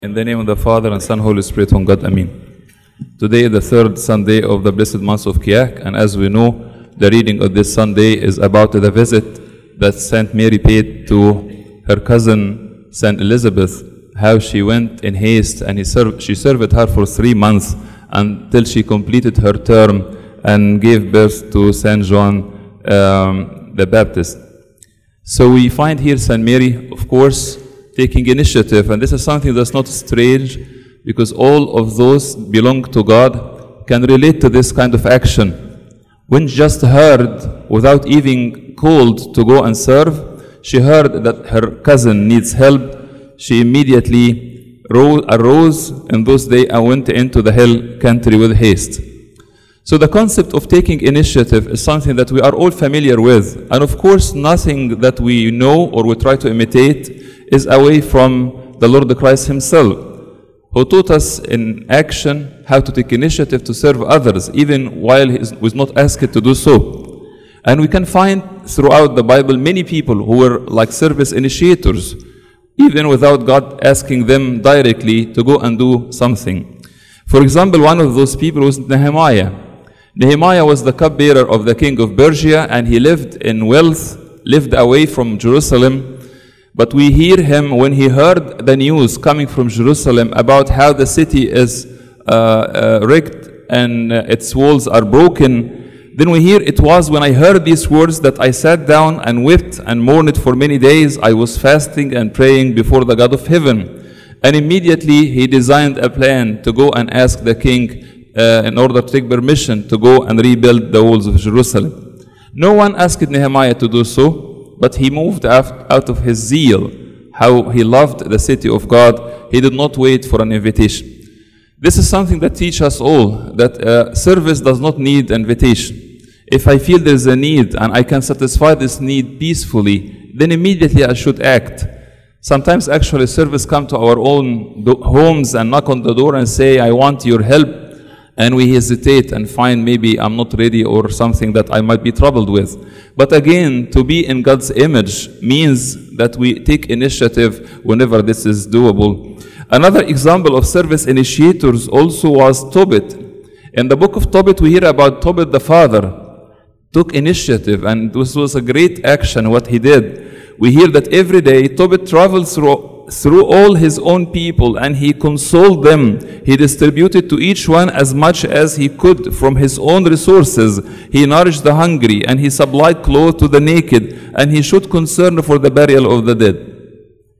In the name of the Father and Son, Holy Spirit, one God, Amen. Today is the third Sunday of the blessed month of Kiyak, and as we know, the reading of this Sunday is about the visit that Saint Mary paid to her cousin Saint Elizabeth, how she went in haste and she served her for 3 months until she completed her term and gave birth to Saint John the Baptist. So we find here Saint Mary, of course, taking initiative, and this is something that's not strange because all of those belong to God can relate to this kind of action. When just heard, without even called to go and serve, she heard that her cousin needs help. She immediately arose in those days and went into the hill country with haste. So the concept of taking initiative is something that we are all familiar with, and of course nothing that we know or we try to imitate is away from the Lord Christ Himself, who taught us in action how to take initiative to serve others, even while He was not asked to do so. And we can find throughout the Bible many people who were like service initiators, even without God asking them directly to go and do something. For example, one of those people was Nehemiah. Nehemiah was the cupbearer of the king of Persia, and he lived in wealth, lived away from Jerusalem. But we hear him when he heard the news coming from Jerusalem about how the city is wrecked and its walls are broken. Then we hear, it was when I heard these words that I sat down and wept and mourned for many days. I was fasting and praying before the God of heaven. And immediately he designed a plan to go and ask the king in order to take permission to go and rebuild the walls of Jerusalem. No one asked Nehemiah to do so, but he moved out of his zeal, how he loved the city of God. He did not wait for an invitation. This is something that teaches us all, that service does not need invitation. If I feel there's a need and I can satisfy this need peacefully, then immediately I should act. Sometimes actually service come to our own homes and knock on the door and say, I want your help. And we hesitate and find maybe I'm not ready or something that I might be troubled with. But again, to be in God's image means that we take initiative whenever this is doable. Another example of service initiators also was Tobit. In the book of Tobit, we hear about Tobit the father took initiative, and this was a great action what he did. We hear that every day Tobit traveled through all his own people, and he consoled them. He distributed to each one as much as he could from his own resources. He nourished the hungry, and he supplied clothes to the naked, and he showed concern for the burial of the dead.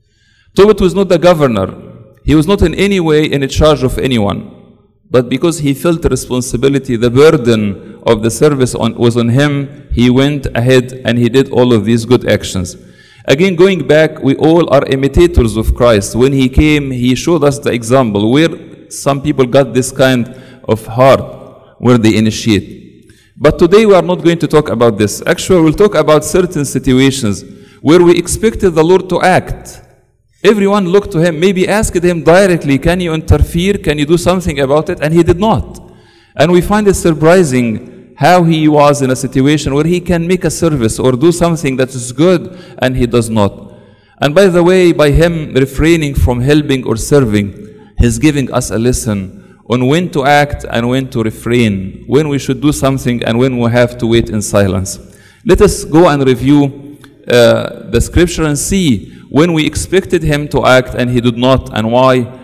Tobit was not the governor. He was not in any way in charge of anyone. But because he felt the responsibility, the burden of the service was on him, he went ahead and he did all of these good actions. Again, going back, we all are imitators of Christ. When He came, He showed us the example where some people got this kind of heart, where they initiate. But today we are not going to talk about this. Actually, we'll talk about certain situations where we expected the Lord to act. Everyone looked to Him, maybe asked Him directly, can you interfere? Can you do something about it? And He did not. And we find it surprising how He was in a situation where He can make a service or do something that is good, and He does not. And by the way, by Him refraining from helping or serving, He's giving us a lesson on when to act and when to refrain, when we should do something and when we have to wait in silence. Let us go and review the scripture and see when we expected Him to act and He did not, and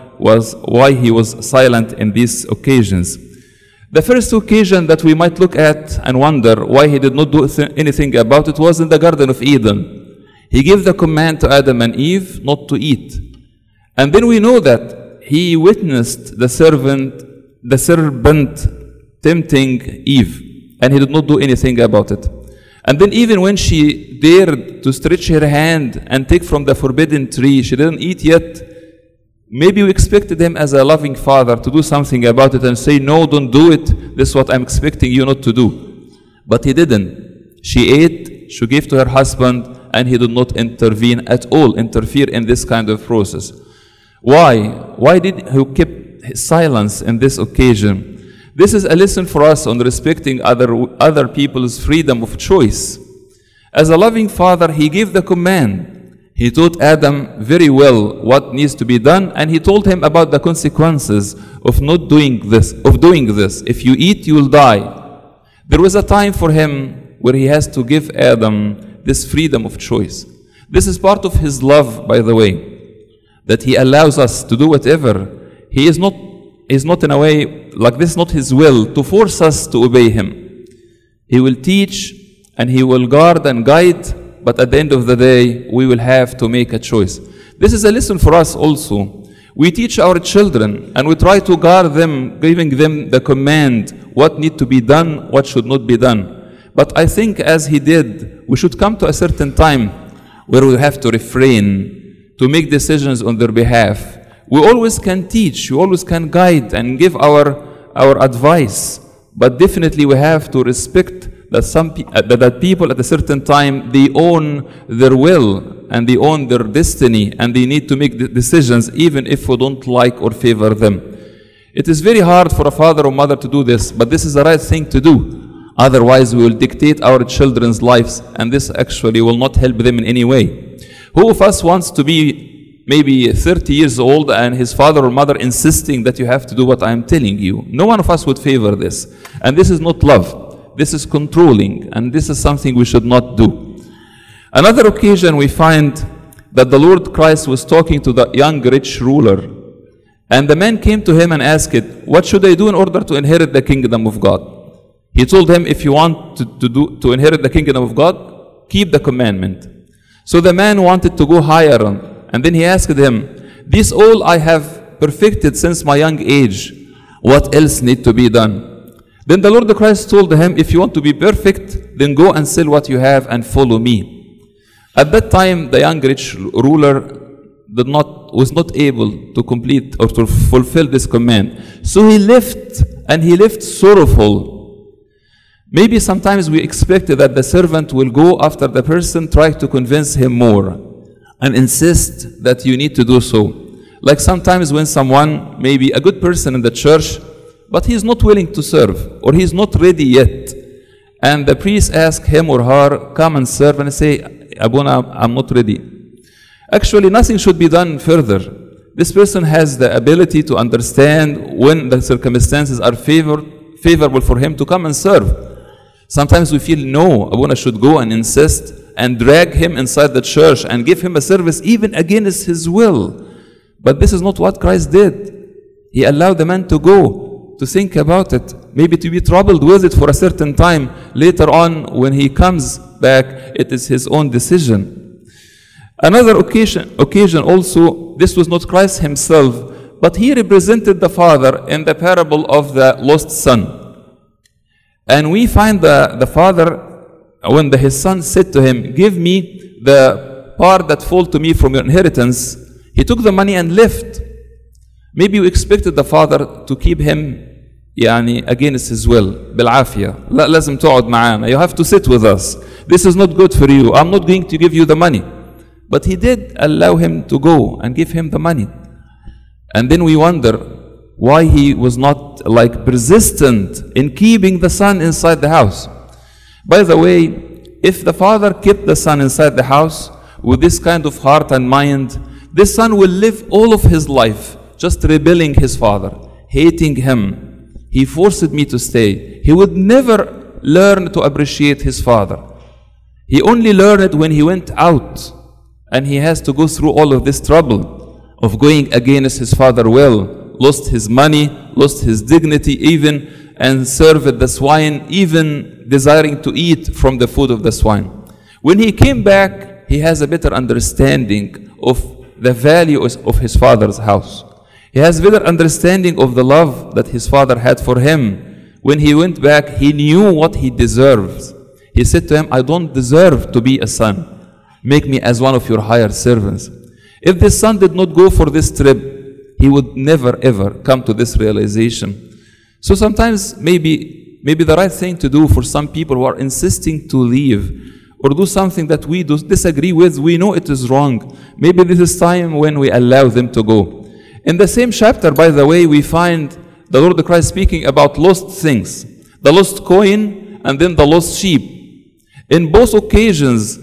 why He was silent in these occasions. The first occasion that we might look at and wonder why He did not do anything about it was in the Garden of Eden. He gave the command to Adam and Eve not to eat. And then we know that He witnessed the serpent tempting Eve, and He did not do anything about it. And then even when she dared to stretch her hand and take from the forbidden tree, she didn't eat yet. Maybe we expected Him as a loving father to do something about it and say, no, don't do it. This is what I'm expecting you not to do. But He didn't. She ate, she gave to her husband, and He did not intervene at all, interfere in this kind of process. Why? Why did He keep silence in this occasion? This is a lesson for us on respecting other people's freedom of choice. As a loving father, He gave the command. He taught Adam very well what needs to be done, and he told him about the consequences of not doing this, of doing this. If you eat, you will die. There was a time for him where he has to give Adam this freedom of choice. This is part of his love, by the way, that he allows us to do whatever. He is not in a way like this, not his will, to force us to obey him. He will teach and he will guard and guide, but at the end of the day, we will have to make a choice. This is a lesson for us also. We teach our children and we try to guard them, giving them the command, what need to be done, what should not be done. But I think as he did, we should come to a certain time where we have to refrain, to make decisions on their behalf. We always can teach, we always can guide and give our advice, but definitely we have to respect that that people at a certain time, they own their will and they own their destiny and they need to make decisions even if we don't like or favor them. It is very hard for a father or mother to do this, but this is the right thing to do. Otherwise we will dictate our children's lives, and this actually will not help them in any way. Who of us wants to be maybe 30 years old and his father or mother insisting that you have to do what I am telling you? No one of us would favor this. And this is not love. This is controlling, and this is something we should not do. Another occasion we find that the Lord Christ was talking to the young rich ruler, and the man came to him and asked, what should I do in order to inherit the kingdom of God? He told him, if you want to inherit the kingdom of God, keep the commandment. So the man wanted to go higher on, and then he asked him, this all I have perfected since my young age. What else need to be done? Then the Lord Christ told him, if you want to be perfect, then go and sell what you have and follow me. At that time, the young rich ruler was not able to complete or to fulfill this command. So he left, and he left sorrowful. Maybe sometimes we expect that the servant will go after the person, try to convince him more, and insist that you need to do so. Like sometimes when someone, maybe a good person in the church, but he is not willing to serve, or he is not ready yet, and the priest asks him or her, come and serve, and say, Abuna, I'm not ready. Actually, nothing should be done further. This person has the ability to understand when the circumstances are favorable for him to come and serve. Sometimes we feel, no, Abuna should go and insist and drag him inside the church and give him a service even against his will. But this is not what Christ did. He allowed the man to go, to think about it, maybe to be troubled with it for a certain time. Later on, when he comes back, it is his own decision. Another occasion also, this was not Christ himself, but he represented the Father in the parable of the lost son. And we find the Father, when his son said to him, give me the part that falls to me from your inheritance, he took the money and left. Maybe we expected the Father to keep him against his will, بالعافية. لا لازم تقعد معانا. You have to sit with us. This is not good for you. I'm not going to give you the money. But he did allow him to go and give him the money. And then we wonder why he was not persistent in keeping the son inside the house. By the way, if the father kept the son inside the house with this kind of heart and mind, this son will live all of his life just rebelling his father, hating him. He forced me to stay. He would never learn to appreciate his father. He only learned it when he went out, and he has to go through all of this trouble of going against his father's will, lost his money, lost his dignity even, and served the swine, even desiring to eat from the food of the swine. When he came back, he has a better understanding of the value of his father's house. He has better understanding of the love that his father had for him. When he went back, he knew what he deserves. He said to him, I don't deserve to be a son. Make me as one of your hired servants. If this son did not go for this trip, he would never ever come to this realization. So sometimes maybe the right thing to do for some people who are insisting to leave or do something that we disagree with, we know it is wrong. Maybe this is time when we allow them to go. In the same chapter, by the way, we find the Lord Christ speaking about lost things, the lost coin and then the lost sheep. In both occasions,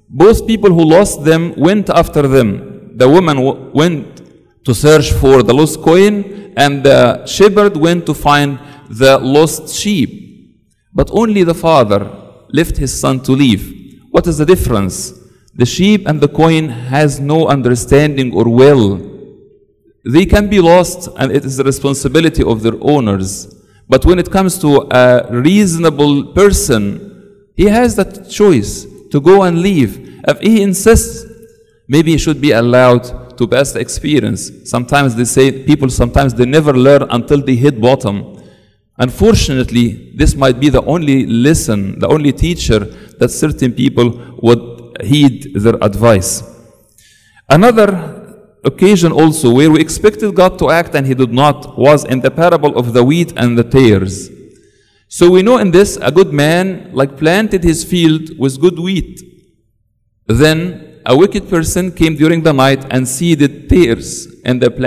Both people who lost them went after them. The woman went to search for the lost coin, and the shepherd went to find the lost sheep. But only the father left his son to leave. What is the difference? The sheep and the coin has no understanding or will. They can be lost, and it is the responsibility of their owners. But when it comes to a reasonable person, he has that choice to go and leave. If he insists, maybe he should be allowed to pass the experience. Sometimes they say, people sometimes they never learn until they hit bottom. Unfortunately, this might be the only lesson, the only teacher that certain people would heed their advice. Another occasion also where we expected God to act and he did not was in the parable of the wheat and the tares. So we know in this a good man planted his field with good wheat. Then a wicked person came during the night and seeded tares in the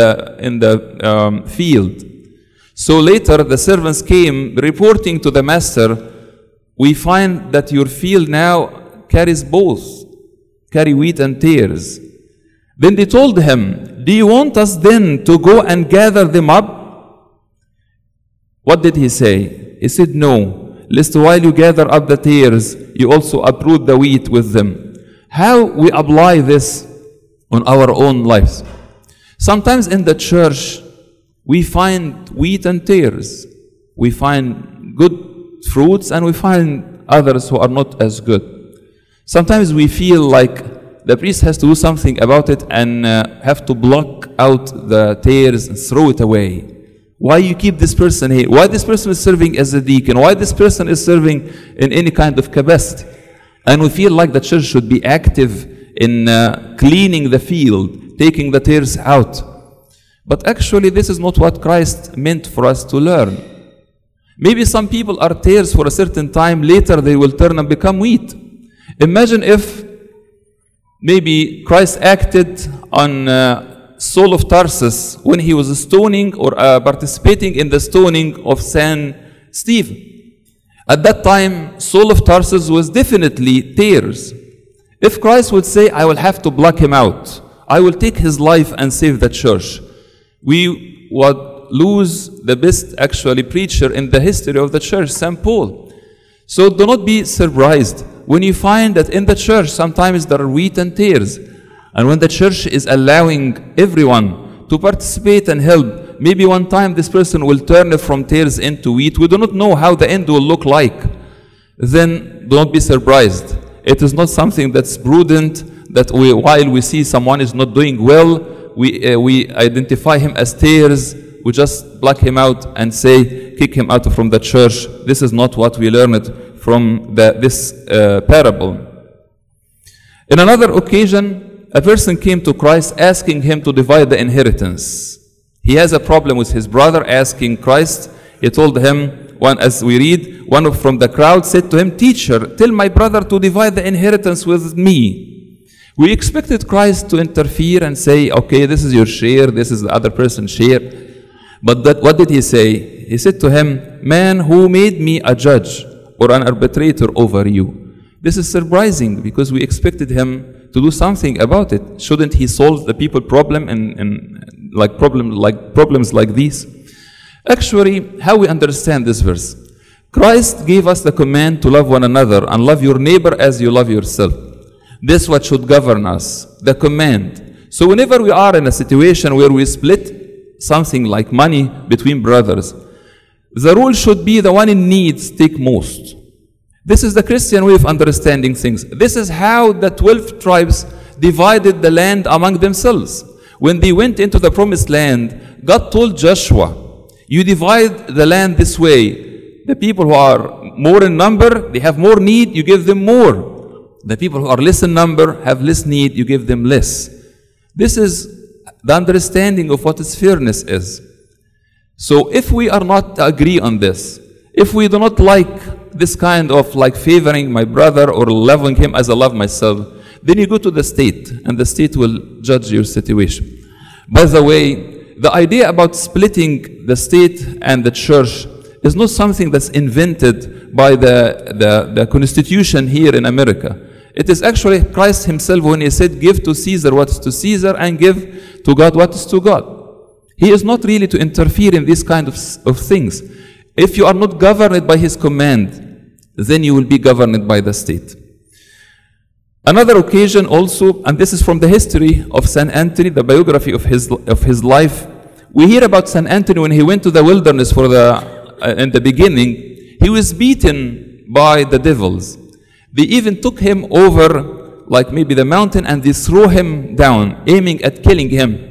field. So later the servants came reporting to the master, we find that your field now carries both, carry wheat and tares. Then they told him, do you want us then to go and gather them up? What did he say? He said, no, lest while you gather up the tares, you also uproot the wheat with them. How we apply this on our own lives? Sometimes in the church, we find wheat and tares. We find good fruits and we find others who are not as good. Sometimes we feel like the priest has to do something about it and have to block out the tares and throw it away. Why you keep this person here? Why this person is serving as a deacon? Why this person is serving in any kind of capacity? And we feel like the church should be active in cleaning the field, taking the tares out. But actually this is not what Christ meant for us to learn. Maybe some people are tares for a certain time, later they will turn and become wheat. Imagine if maybe Christ acted on Saul of Tarsus when he was stoning or participating in the stoning of Saint Stephen. At that time, Saul of Tarsus was definitely tares. If Christ would say, I will have to block him out, I will take his life and save the church, we would lose the best actually preacher in the history of the church, St. Paul. So do not be surprised when you find that in the church sometimes there are wheat and tares. And when the church is allowing everyone to participate and help, maybe one time this person will turn from tares into wheat. We do not know how the end will look like. Then do not be surprised. It is not something that's prudent that while we see someone is not doing well, we identify him as tares. We just block him out and say, kick him out from the church. This is not what we learned from this parable. In another occasion, a person came to Christ asking him to divide the inheritance. He has a problem with his brother asking Christ. He told him, as we read, one from the crowd said to him, Teacher, tell my brother to divide the inheritance with me. We expected Christ to interfere and say, okay, this is your share, this is the other person's share. But what did he say? He said to him, man, who made me a judge or an arbitrator over you? This is surprising because we expected him to do something about it. Shouldn't he solve the people problem and problems like these? Actually, how we understand this verse? Christ gave us the command to love one another and love your neighbor as you love yourself. This is what should govern us, the command. So whenever we are in a situation where we split something like money between brothers, the rule should be the one in need take most. This is the Christian way of understanding things. This is how the 12 tribes divided the land among themselves. When they went into the promised land, God told Joshua, you divide the land this way. The people who are more in number, they have more need, you give them more. The people who are less in number have less need, you give them less. This is the understanding of what fairness is. So if we are not agree on this, if we do not like this kind of favoring my brother or loving him as I love myself, then you go to the state and the state will judge your situation. By the way, the idea about splitting the state and the church is not something that's invented by the Constitution here in America. It is actually Christ himself when he said, give to Caesar what is to Caesar and give to God what is to God. He is not really to interfere in these kind of things. If you are not governed by his command, then you will be governed by the state. Another occasion also, and this is from the history of St. Anthony, the biography of his life. We hear about St. Anthony when he went to the wilderness in the beginning. He was beaten by the devils. They even took him over, like maybe the mountain, and they threw him down, aiming at killing him.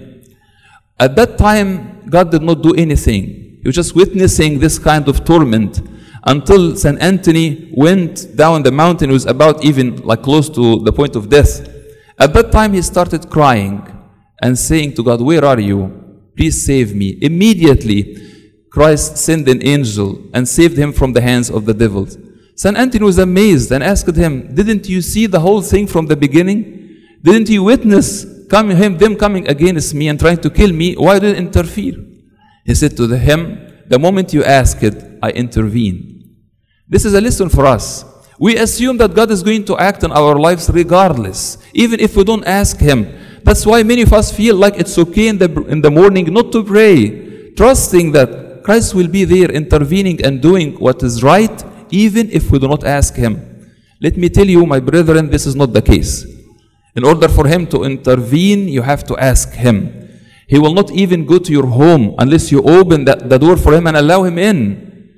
At that time, God did not do anything. He was just witnessing this kind of torment until St. Anthony went down the mountain. He was about even like close to the point of death. At that time, he started crying and saying to God, where are you? Please save me. Immediately, Christ sent an angel and saved him from the hands of the devils. St. Anthony was amazed and asked him, didn't you see the whole thing from the beginning? Didn't you witness them coming against me and trying to kill me? Why did you interfere? He said to him, the moment you ask it, I intervene. This is a lesson for us. We assume that God is going to act in our lives regardless, even if we don't ask him. That's why many of us feel like it's okay in the morning not to pray, trusting that Christ will be there intervening and doing what is right, even if we do not ask him. Let me tell you, my brethren, this is not the case. In order for him to intervene, you have to ask him. He will not even go to your home unless you open the door for him and allow him in.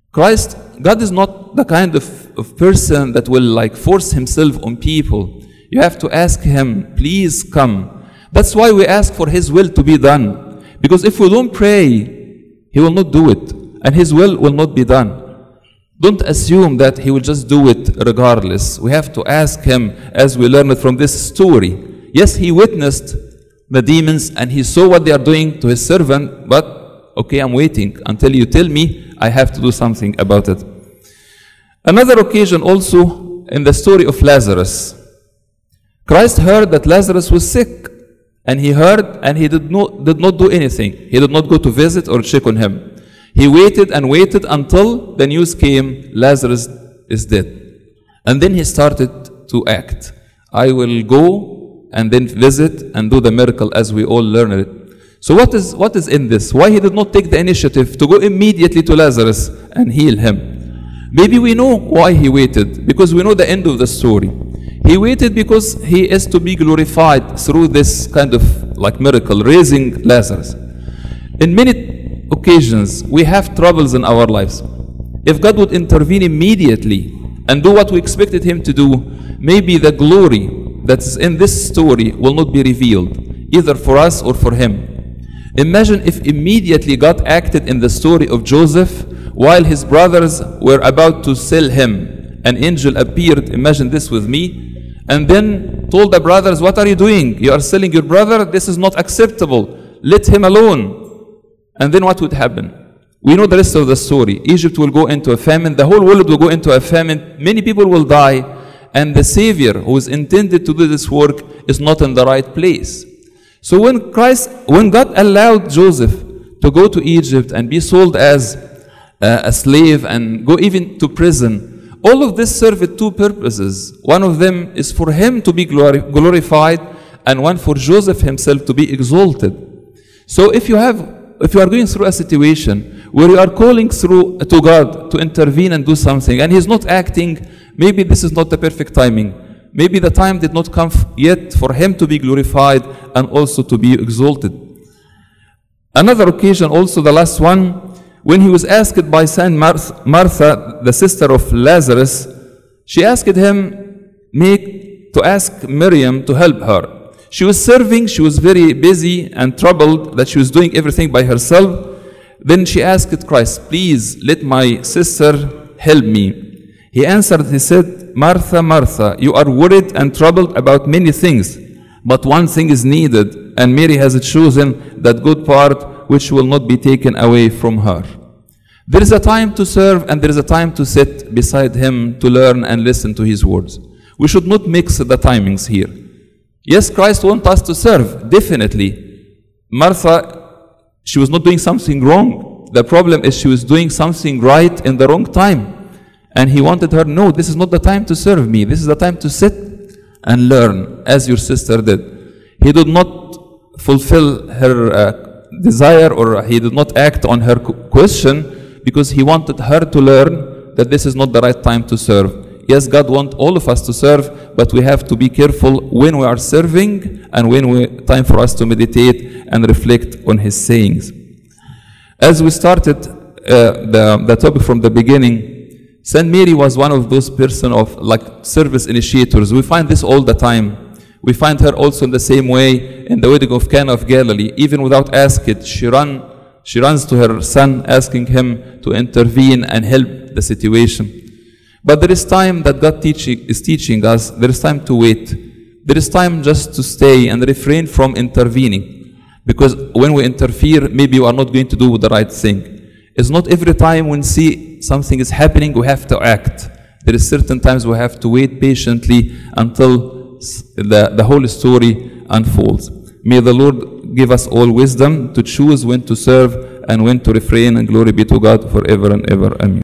God is not the kind of person that will like force himself on people. You have to ask him, please come. That's why we ask for his will to be done. Because if we don't pray, he will not do it. And his will not be done. Don't assume that he will just do it regardless. We have to ask him, as we learned from this story. Yes, he witnessed the demons and he saw what they are doing to his servant, but okay, I'm waiting until you tell me I have to do something about it. Another occasion also in the story of Lazarus. Christ heard that Lazarus was sick, and he heard and he did not do anything. He did not go to visit or check on him. He waited and waited until the news came, Lazarus is dead. And then he started to act. I will go and then visit and do the miracle as we all learned it. So what is in this? Why he did not take the initiative to go immediately to Lazarus and heal him? Maybe we know why he waited, because we know the end of the story. He waited because he is to be glorified through this kind of like miracle, raising Lazarus. In many occasions, we have troubles in our lives. If God would intervene immediately and do what we expected him to do, maybe the glory that's in this story will not be revealed, either for us or for him. Imagine if immediately God acted in the story of Joseph while his brothers were about to sell him. An angel appeared, imagine this with me, and then told the brothers, what are you doing? You are selling your brother? This is not acceptable. Let him alone. And then what would happen? We know the rest of the story. Egypt will go into a famine. The whole world will go into a famine. Many people will die. And the Savior who is intended to do this work is not in the right place. So when God allowed Joseph to go to Egypt and be sold as a slave and go even to prison, all of this served two purposes. One of them is for him to be glorified, and one for Joseph himself to be exalted. So if you are going through a situation where you are calling to God to intervene and do something, and he's not acting, maybe this is not the perfect timing. Maybe the time did not come yet for him to be glorified and also to be exalted. Another occasion, also the last one, when he was asked by Saint Martha, the sister of Lazarus, she asked him to ask Miriam to help her. She was serving, she was very busy and troubled that she was doing everything by herself. Then she asked Christ, please let my sister help me. He answered, he said, Martha, Martha, you are worried and troubled about many things, but one thing is needed, and Mary has chosen that good part which will not be taken away from her. There is a time to serve, and there is a time to sit beside him to learn and listen to his words. We should not mix the timings here. Yes, Christ wants us to serve, definitely. Martha, she was not doing something wrong. The problem is she was doing something right in the wrong time. And he wanted her, no, this is not the time to serve me. This is the time to sit and learn, as your sister did. He did not fulfill her desire, or he did not act on her question, because he wanted her to learn that this is not the right time to serve. Yes, God wants all of us to serve, but we have to be careful when we are serving and when time for us to meditate and reflect on His sayings. As we started the topic from the beginning, Saint Mary was one of those persons of like service initiators. We find this all the time. We find her also in the same way in the wedding of Cana of Galilee. Even without asking, she runs to her son, asking him to intervene and help the situation. But there is time that God is teaching us. There is time to wait. There is time just to stay and refrain from intervening. Because when we interfere, maybe we are not going to do the right thing. It's not every time when see something is happening, we have to act. There is certain times we have to wait patiently until the whole story unfolds. May the Lord give us all wisdom to choose when to serve and when to refrain, and glory be to God forever and ever. Amen.